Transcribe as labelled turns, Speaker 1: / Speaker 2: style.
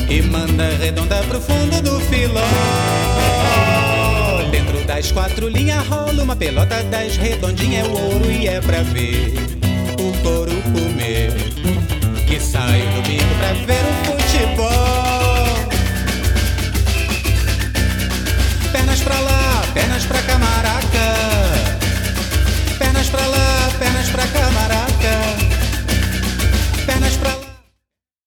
Speaker 1: e manda redonda pro fundo do filó. Dentro das 4 linhas rola uma pelota das redondinhas, é o ouro e é pra ver o couro comer. Que sai do bico